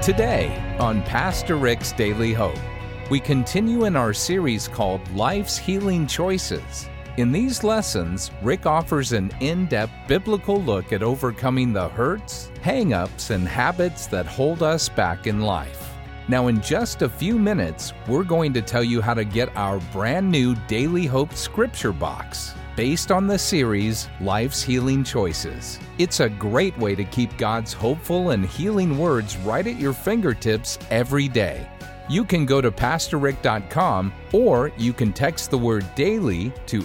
Today on Pastor Rick's Daily Hope, we continue in our series called Life's Healing Choices. In these lessons, Rick offers an in-depth biblical look at overcoming the hurts, hang-ups, and habits that hold us back in life. Now, in just a few minutes, we're going to tell you how to get our brand new Daily Hope scripture box based on the series Life's Healing Choices. It's a great way to keep God's hopeful and healing words right at your fingertips every day. You can go to PastorRick.com or you can text the word DAILY to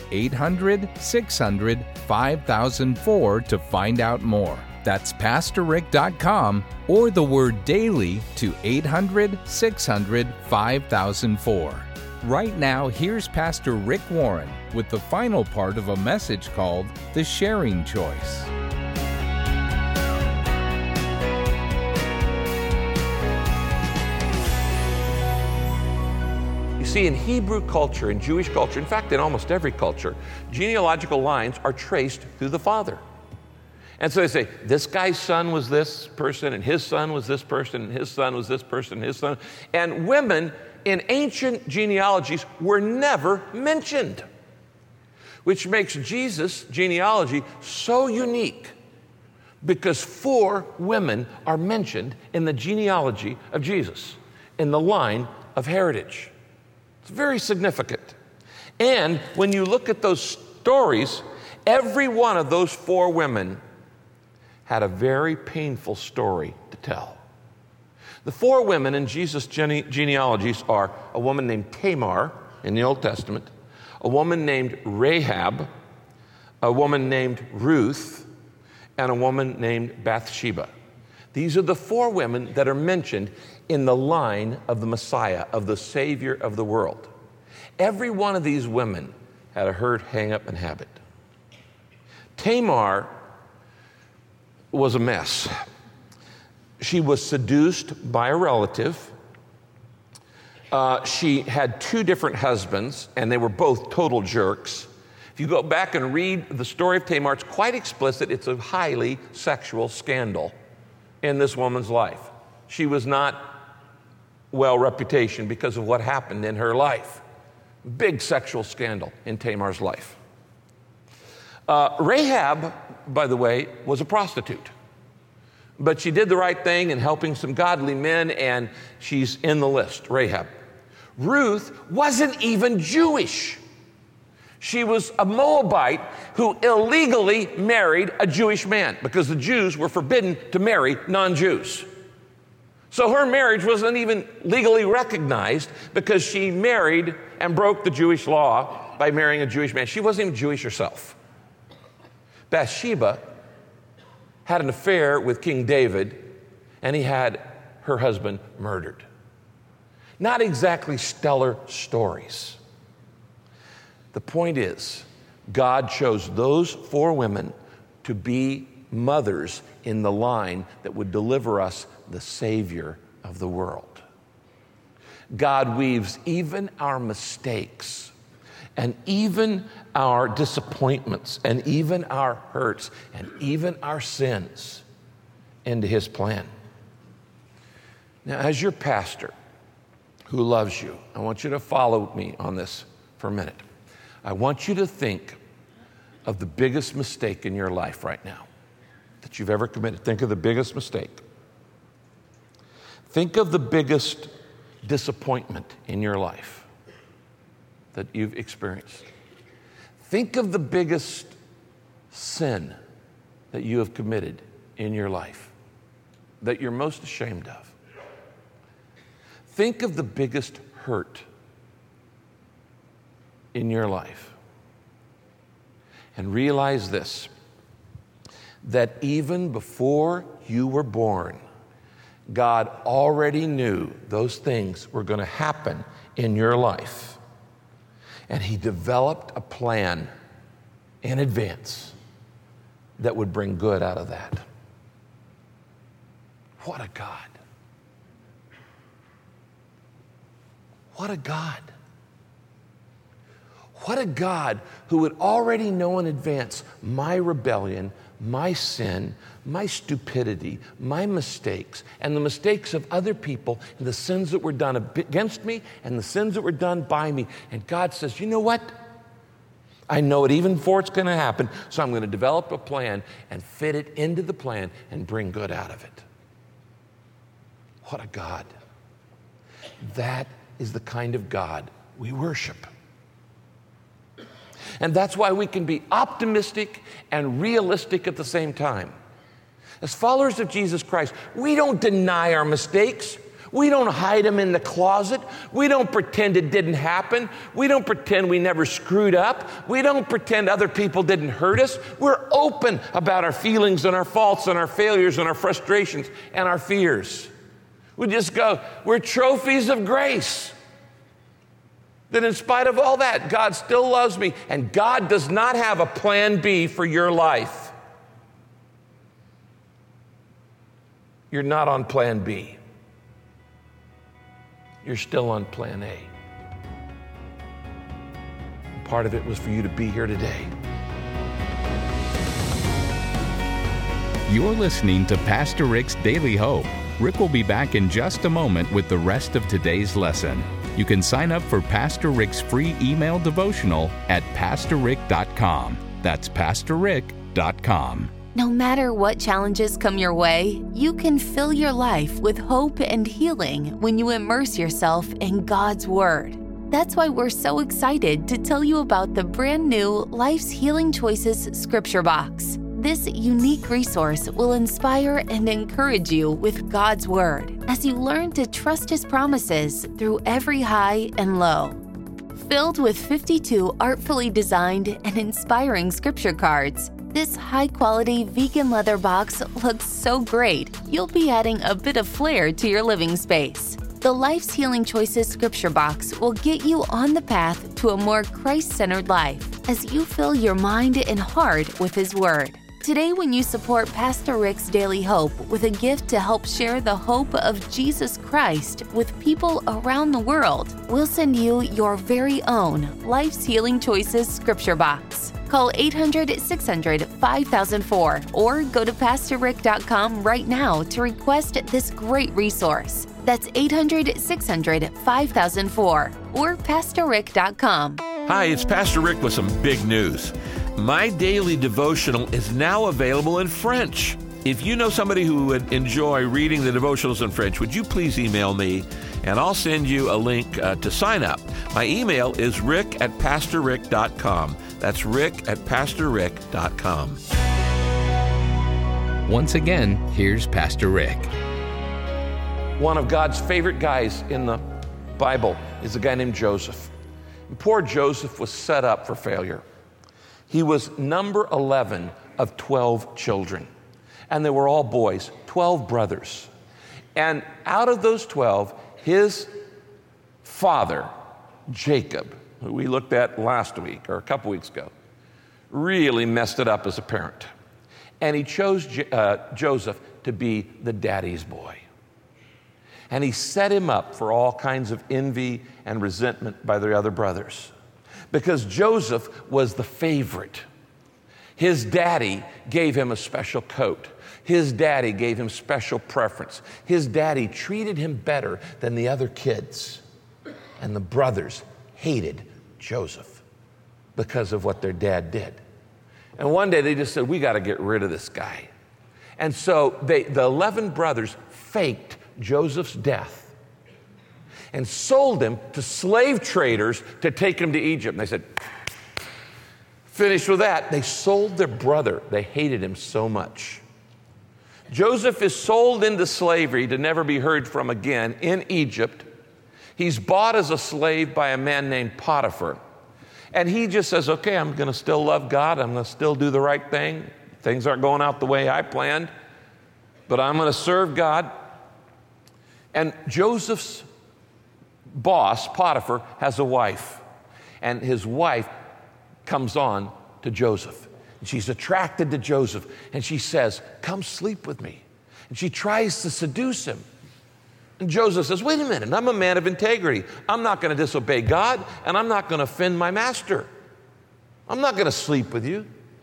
800-600-5004 to find out more. That's PastorRick.com or the word DAILY to 800-600-5004. Right now, here's Pastor Rick Warren with the final part of a message called The Sharing Choice. You see, in Hebrew culture, in Jewish culture, in fact, in almost every culture, genealogical lines are traced through the father. And so they say, this guy's son was this person, and his son was this person, and his son was this person, and his son. And women in ancient genealogies were never mentioned, which makes Jesus' genealogy so unique because 4 women are mentioned in the genealogy of Jesus, in the line of heritage. It's very significant. And when you look at those stories, every one of those 4 women had a very painful story to tell. The 4 women in Jesus' genealogies are a woman named Tamar in the Old Testament, a woman named Rahab, a woman named Ruth, and a woman named Bathsheba. These are the 4 women that are mentioned in the line of the Messiah, of the Savior of the world. Every one of these women had a hurt, hang-up, and habit. Tamar was a mess. She was seduced by a relative. She had 2 different husbands, and they were both total jerks. If you go back and read the story of Tamar, it's quite explicit. It's a highly sexual scandal in this woman's life. She was not well reputation because of what happened in her life. Big sexual scandal in Tamar's life. Rahab, by the way, was a prostitute. But she did the right thing in helping some godly men, and she's in the list, Rahab. Ruth wasn't even Jewish. She was a Moabite who illegally married a Jewish man because the Jews were forbidden to marry non-Jews. So her marriage wasn't even legally recognized because she married and broke the Jewish law by marrying a Jewish man. She wasn't even Jewish herself. Bathsheba had an affair with King David, and he had her husband murdered. Not exactly stellar stories. The point is, God chose those 4 women to be mothers in the line that would deliver us the Savior of the world. God weaves even our mistakes and even our disappointments and even our hurts and even our sins into His plan. Now, as your pastor who loves you, I want you to follow me on this for a minute. I want you to think of the biggest mistake in your life right now that you've ever committed. Think of the biggest mistake. Think of the biggest disappointment in your life that you've experienced. Think of the biggest sin that you have committed in your life that you're most ashamed of. Think of the biggest hurt in your life. And realize this, that even before you were born, God already knew those things were going to happen in your life. And He developed a plan in advance that would bring good out of that. What a God. What a God. What a God who would already know in advance my rebellion, my sin, my stupidity, my mistakes, and the mistakes of other people, and the sins that were done against me, and the sins that were done by me. And God says, you know what? I know it even before it's going to happen, so I'm going to develop a plan and fit it into the plan and bring good out of it. What a God. That is the kind of God we worship. And that's why we can be optimistic and realistic at the same time. As followers of Jesus Christ, we don't deny our mistakes. We don't hide them in the closet. We don't pretend it didn't happen. We don't pretend we never screwed up. We don't pretend other people didn't hurt us. We're open about our feelings and our faults and our failures and our frustrations and our fears. We just go, we're trophies of grace. That in spite of all that, God still loves me, and God does not have a plan B for your life. You're not on plan B. You're still on plan A. Part of it was for you to be here today. You're listening to Pastor Rick's Daily Hope. Rick will be back in just a moment with the rest of today's lesson. You can sign up for Pastor Rick's free email devotional at PastorRick.com. That's PastorRick.com. No matter what challenges come your way, you can fill your life with hope and healing when you immerse yourself in God's Word. That's why we're so excited to tell you about the brand new Life's Healing Choices Scripture Box. This unique resource will inspire and encourage you with God's Word as you learn to trust His promises through every high and low. Filled with 52 artfully designed and inspiring scripture cards, this high-quality vegan leather box looks so great, you'll be adding a bit of flair to your living space. The Life's Healing Choices Scripture Box will get you on the path to a more Christ-centered life as you fill your mind and heart with His Word. Today, when you support Pastor Rick's Daily Hope with a gift to help share the hope of Jesus Christ with people around the world, we'll send you your very own Life's Healing Choices Scripture Box. Call 800-600-5004 or go to PastorRick.com right now to request this great resource. That's 800-600-5004 or PastorRick.com. Hi, it's Pastor Rick with some big news. My daily devotional is now available in French. If you know somebody who would enjoy reading the devotionals in French, would you please email me, and I'll send you a link to sign up. My email is rick@pastorrick.com. That's rick@pastorrick.com. Once again, here's Pastor Rick. One of God's favorite guys in the Bible is a guy named Joseph. And poor Joseph was set up for failure. He was number 11 of 12 children. And they were all boys, 12 brothers. And out of those 12, his father, Jacob, who we looked at last week or a couple weeks ago, really messed it up as a parent. And he chose Joseph to be the daddy's boy. And he set him up for all kinds of envy and resentment by the other brothers. Because Joseph was the favorite. His daddy gave him a special coat. His daddy gave him special preference. His daddy treated him better than the other kids. And the brothers hated Joseph because of what their dad did. And one day they just said, we got to get rid of this guy. And so the 11 brothers faked Joseph's death and sold him to slave traders to take him to Egypt. And they said, finished with that. They sold their brother. They hated him so much. Joseph is sold into slavery to never be heard from again in Egypt. He's bought as a slave by a man named Potiphar. And he just says, okay, I'm going to still love God. I'm going to still do the right thing. Things aren't going out the way I planned, but I'm going to serve God. And Joseph's boss, Potiphar, has a wife, and his wife comes on to Joseph. And she's attracted to Joseph, and she says, come sleep with me. And she tries to seduce him. And Joseph says, wait a minute, I'm a man of integrity. I'm not going to disobey God, and I'm not going to offend my master. I'm not going to sleep with you.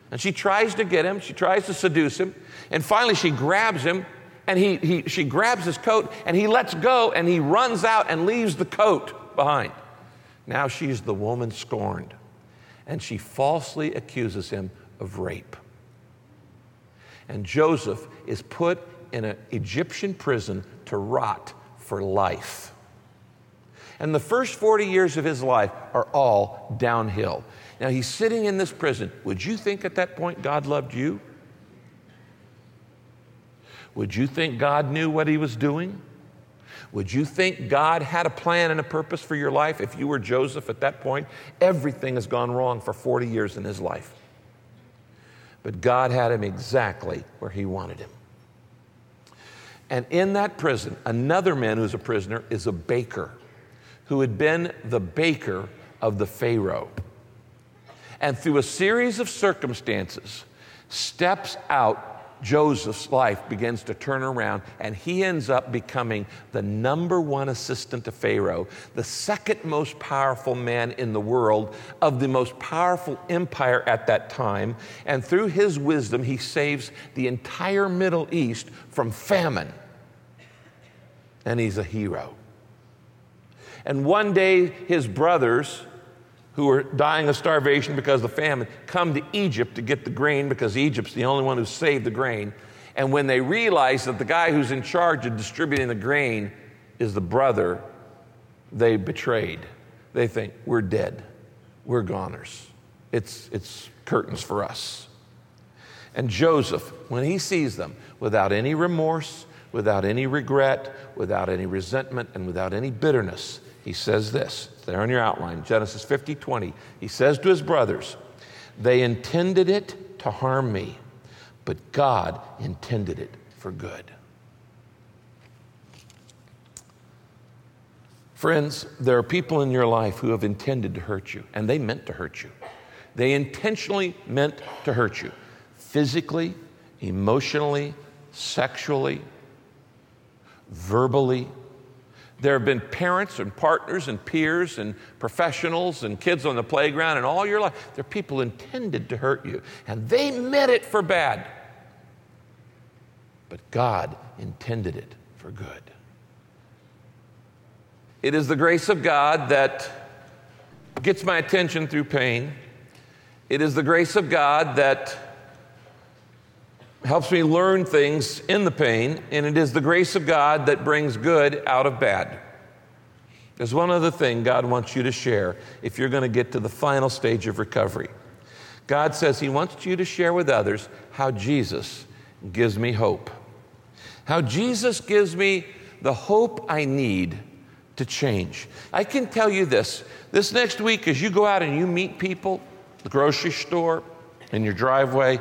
And she tries to get him. She tries to seduce him. And finally she grabs him, and she grabs his coat, and he lets go, and he runs out and leaves the coat behind. Now she's the woman scorned, and she falsely accuses him of rape. And Joseph is put in an Egyptian prison to rot for life. And the first 40 years of his life are all downhill. Now he's sitting in this prison. Would you think at that point God loved you? Would you think God knew what he was doing? Would you think God had a plan and a purpose for your life if you were Joseph at that point? Everything has gone wrong for 40 years in his life. But God had him exactly where he wanted him. And in that prison, another man who's a prisoner is a baker who had been the baker of the Pharaoh. And through a series of circumstances, steps out, Joseph's life begins to turn around, and he ends up becoming the number one assistant to Pharaoh, the second most powerful man in the world of the most powerful empire at that time. And through his wisdom, he saves the entire Middle East from famine. And he's a hero. And one day, his brothers, who are dying of starvation because of the famine, come to Egypt to get the grain because Egypt's the only one who saved the grain. And when they realize that the guy who's in charge of distributing the grain is the brother they betrayed, they think, we're dead. We're goners. It's curtains for us. And Joseph, when he sees them, without any remorse, without any regret, without any resentment, and without any bitterness, he says this, it's there on your outline, Genesis 50:20. He says to his brothers, they intended it to harm me, but God intended it for good. Friends, there are people in your life who have intended to hurt you, and they meant to hurt you. They intentionally meant to hurt you, physically, emotionally, sexually, verbally. There have been parents and partners and peers and professionals and kids on the playground and all your life. There are people intended to hurt you, and they meant it for bad. But God intended it for good. It is the grace of God that gets my attention through pain. It is the grace of God that helps me learn things in the pain, and it is the grace of God that brings good out of bad. There's one other thing God wants you to share if you're going to get to the final stage of recovery. God says he wants you to share with others how Jesus gives me hope. How Jesus gives me the hope I need to change. I can tell you this next week as you go out and you meet people, the grocery store, in your driveway,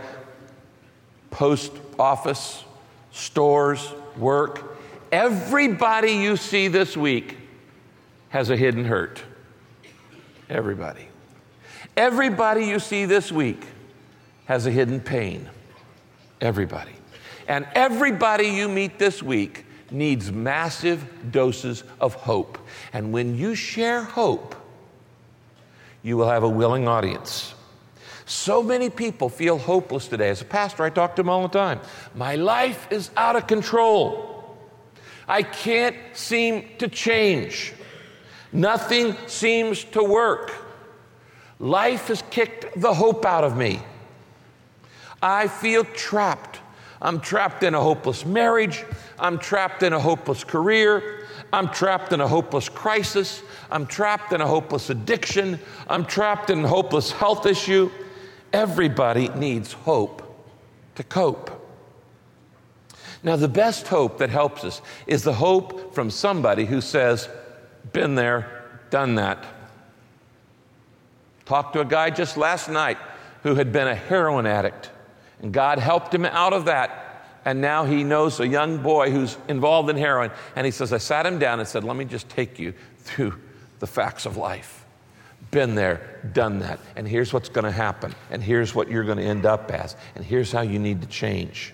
post office, stores, work, everybody you see this week has a hidden hurt. Everybody. Everybody you see this week has a hidden pain. Everybody. And everybody you meet this week needs massive doses of hope. And when you share hope, you will have a willing audience. So many people feel hopeless today. As a pastor, I talk to them all the time. My life is out of control. I can't seem to change. Nothing seems to work. Life has kicked the hope out of me. I feel trapped. I'm trapped in a hopeless marriage. I'm trapped in a hopeless career. I'm trapped in a hopeless crisis. I'm trapped in a hopeless addiction. I'm trapped in a hopeless health issue. Everybody needs hope to cope. Now, the best hope that helps us is the hope from somebody who says, been there, done that. Talked to a guy just last night who had been a heroin addict, and God helped him out of that. And now he knows a young boy who's involved in heroin. And he says, I sat him down and said, let me just take you through the facts of life. Been there, done that. And here's what's going to happen. And here's what you're going to end up as. And here's how you need to change.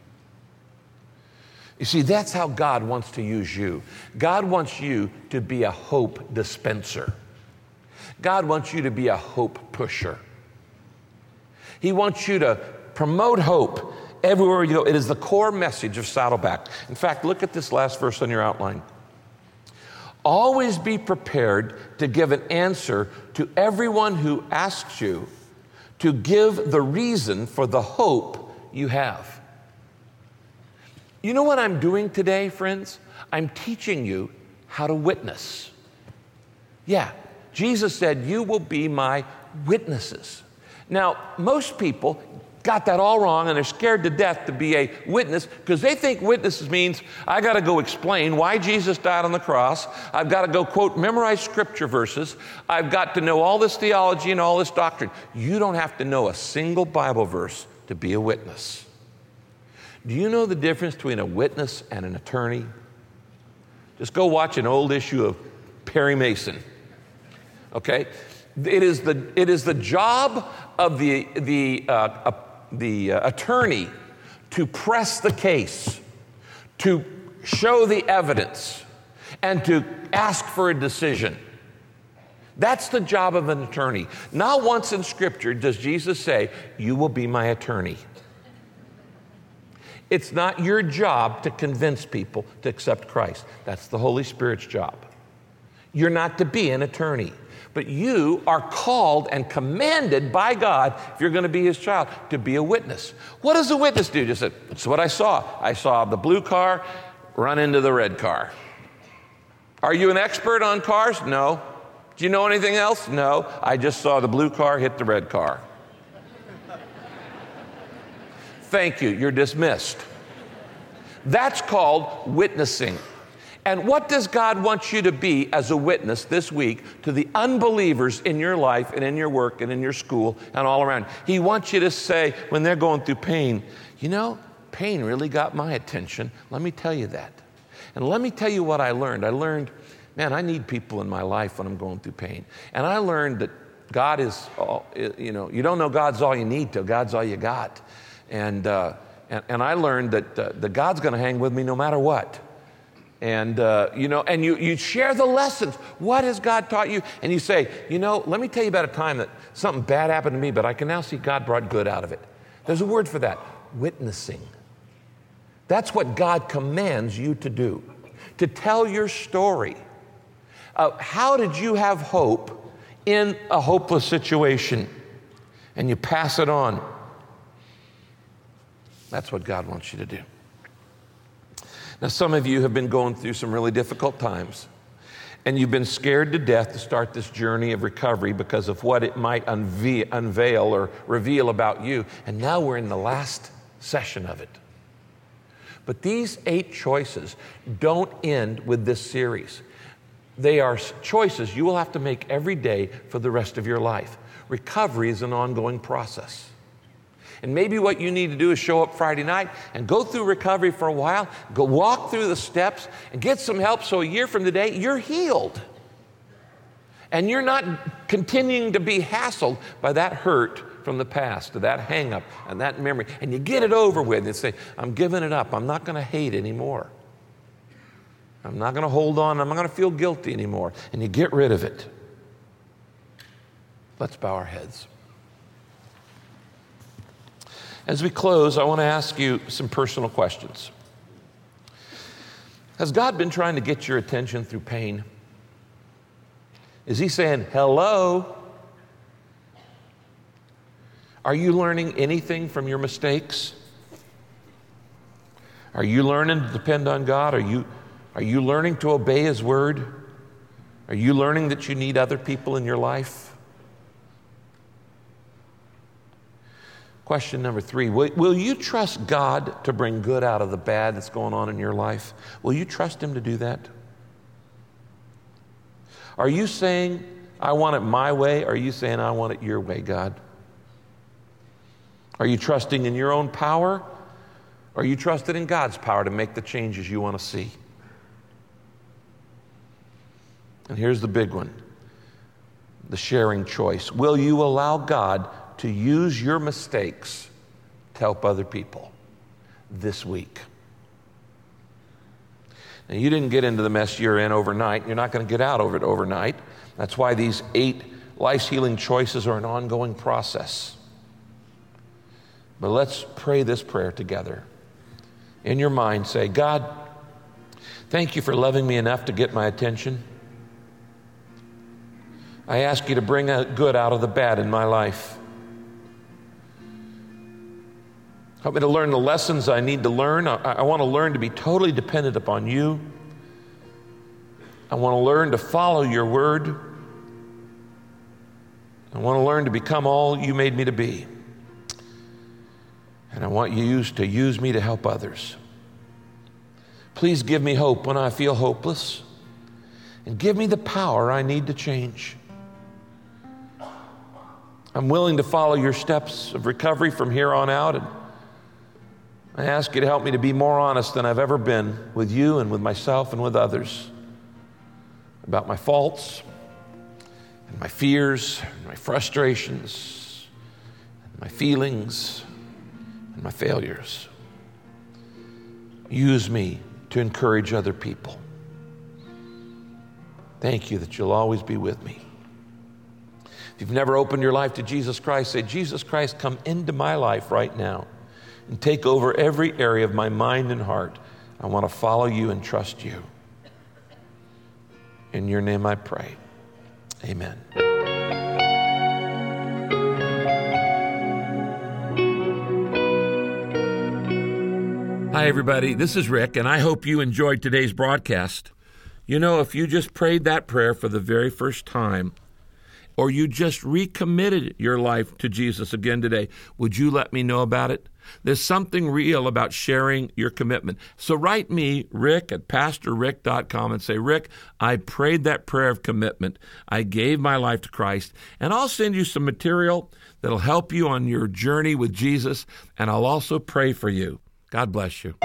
You see, that's how God wants to use you. God wants you to be a hope dispenser. God wants you to be a hope pusher. He wants you to promote hope everywhere you go. It is the core message of Saddleback. In fact, look at this last verse on your outline. Always be prepared to give an answer to everyone who asks you to give the reason for the hope you have. You know what I'm doing today, friends? I'm teaching you how to witness. Yeah, Jesus said, you will be my witnesses. Now, most people got that all wrong, and they're scared to death to be a witness because they think witnesses means I got to go explain why Jesus died on the cross. I've got to go quote, memorize scripture verses. I've got to know all this theology and all this doctrine. You don't have to know a single Bible verse to be a witness. Do you know the difference between a witness and an attorney? Just go watch an old issue of Perry Mason. Okay? It is the job of the attorney to press the case, to show the evidence, and to ask for a decision. That's the job of an attorney. Not once in Scripture does Jesus say, you will be my attorney. It's not your job to convince people to accept Christ. That's the Holy Spirit's job. You're not to be an attorney. But you are called and commanded by God, if you're going to be His child, to be a witness. What does a witness do? Just say, that's what I saw. I saw the blue car run into the red car. Are you an expert on cars? No. Do you know anything else? No. I just saw the blue car hit the red car. Thank you. You're dismissed. That's called witnessing. And what does God want you to be as a witness this week to the unbelievers in your life and in your work and in your school and all around? He wants you to say, when they're going through pain, you know, pain really got my attention. Let me tell you that. And let me tell you what I learned. I learned, man, I need people in my life when I'm going through pain. And I learned that God is all, you know, you don't know God's all you need till God's all you got. And I learned that God's going to hang with me no matter what. And, you know, and you share the lessons. What has God taught you? And you say, you know, let me tell you about a time that something bad happened to me, but I can now see God brought good out of it. There's a word for that, witnessing. That's what God commands you to do, to tell your story. How did you have hope in a hopeless situation? And you pass it on. That's what God wants you to do. Now, some of you have been going through some really difficult times, and you've been scared to death to start this journey of recovery because of what it might unveil or reveal about you. And now we're in the last session of it. But these 8 choices don't end with this series. They are choices you will have to make every day for the rest of your life. Recovery is an ongoing process. And maybe what you need to do is show up Friday night and go through recovery for a while, go walk through the steps and get some help so a year from today, you're healed. And you're not continuing to be hassled by that hurt from the past, or that hang up and that memory. And you get it over with and say, I'm giving it up. I'm not going to hate anymore. I'm not going to hold on. I'm not going to feel guilty anymore. And you get rid of it. Let's bow our heads. As we close, I want to ask you some personal questions. Has God been trying to get your attention through pain? Is He saying, hello? Are you learning anything from your mistakes? Are you learning to depend on God? Are you learning to obey His word? Are you learning that you need other people in your life? Question number 3, will you trust God to bring good out of the bad that's going on in your life? Will you trust Him to do that? Are you saying, I want it my way? Or are you saying, I want it your way, God? Are you trusting in your own power? Or are you trusting in God's power to make the changes you want to see? And here's the big one, the sharing choice. Will you allow God to use your mistakes to help other people this week? Now, you didn't get into the mess you're in overnight. You're not going to get out of it overnight. That's why these 8 life-healing choices are an ongoing process. But let's pray this prayer together. In your mind, say, God, thank you for loving me enough to get my attention. I ask you to bring a good out of the bad in my life. Help me to learn the lessons I need to learn. I want to learn to be totally dependent upon you. I want to learn to follow your word. I want to learn to become all you made me to be. And I want you to use me to help others. Please give me hope when I feel hopeless, and give me the power I need to change. I'm willing to follow your steps of recovery from here on out, and I ask you to help me to be more honest than I've ever been with you and with myself and with others about my faults and my fears and my frustrations and my feelings and my failures. Use me to encourage other people. Thank you that you'll always be with me. If you've never opened your life to Jesus Christ, say, Jesus Christ, come into my life right now and take over every area of my mind and heart. I want to follow you and trust you. In your name I pray. Amen. Hi, everybody. This is Rick, and I hope you enjoyed today's broadcast. You know, if you just prayed that prayer for the very first time, or you just recommitted your life to Jesus again today, would you let me know about it? There's something real about sharing your commitment. So write me, Rick, at PastorRick.com, and say, Rick, I prayed that prayer of commitment. I gave my life to Christ, and I'll send you some material that'll help you on your journey with Jesus, and I'll also pray for you. God bless you.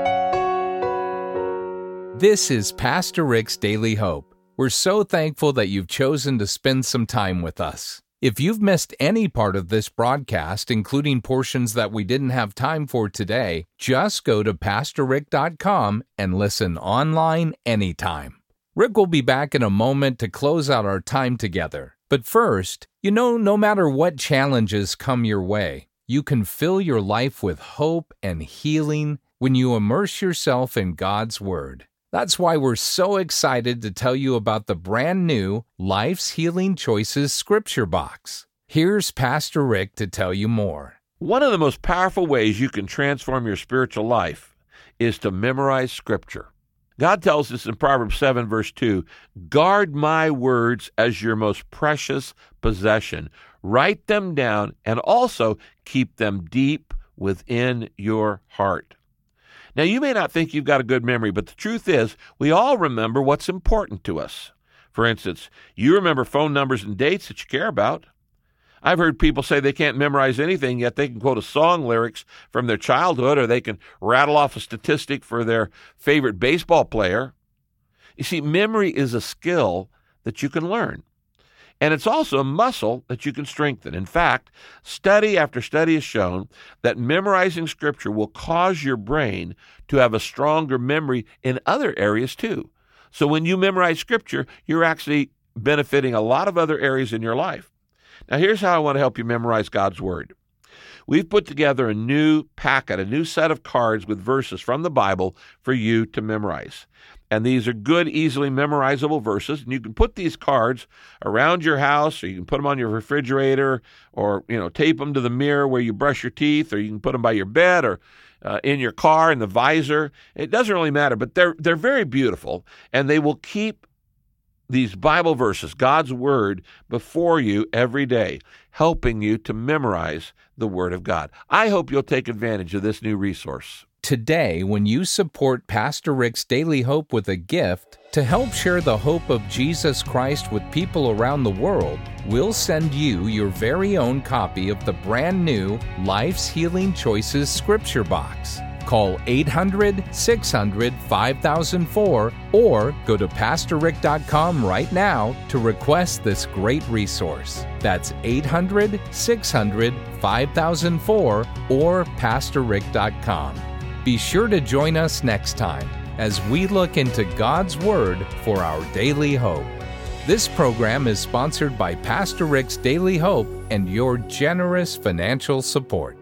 This is Pastor Rick's Daily Hope. We're so thankful that you've chosen to spend some time with us. If you've missed any part of this broadcast, including portions that we didn't have time for today, just go to PastorRick.com and listen online anytime. Rick will be back in a moment to close out our time together. But first, you know, no matter what challenges come your way, you can fill your life with hope and healing when you immerse yourself in God's Word. That's why we're so excited to tell you about the brand new Life's Healing Choices Scripture Box. Here's Pastor Rick to tell you more. One of the most powerful ways you can transform your spiritual life is to memorize Scripture. God tells us in Proverbs 7, verse 2, guard my words as your most precious possession. Write them down and also keep them deep within your heart. Now, you may not think you've got a good memory, but the truth is we all remember what's important to us. For instance, you remember phone numbers and dates that you care about. I've heard people say they can't memorize anything, yet they can quote a song lyrics from their childhood, or they can rattle off a statistic for their favorite baseball player. You see, memory is a skill that you can learn. And it's also a muscle that you can strengthen. In fact, study after study has shown that memorizing Scripture will cause your brain to have a stronger memory in other areas too. So when you memorize Scripture, you're actually benefiting a lot of other areas in your life. Now, here's how I want to help you memorize God's Word. We've put together a new packet, a new set of cards with verses from the Bible for you to memorize. And these are good, easily memorizable verses. And you can put these cards around your house, or you can put them on your refrigerator, or, tape them to the mirror where you brush your teeth, or you can put them by your bed, or in your car in the visor. It doesn't really matter, but they're very beautiful, and they will keep these Bible verses, God's Word, before you every day, helping you to memorize the Word of God. I hope you'll take advantage of this new resource. Today, when you support Pastor Rick's Daily Hope with a gift to help share the hope of Jesus Christ with people around the world, we'll send you your very own copy of the brand new Life's Healing Choices Scripture Box. Call 800-600-5004 or go to PastorRick.com right now to request this great resource. That's 800-600-5004 or PastorRick.com. Be sure to join us next time as we look into God's Word for our daily hope. This program is sponsored by Pastor Rick's Daily Hope and your generous financial support.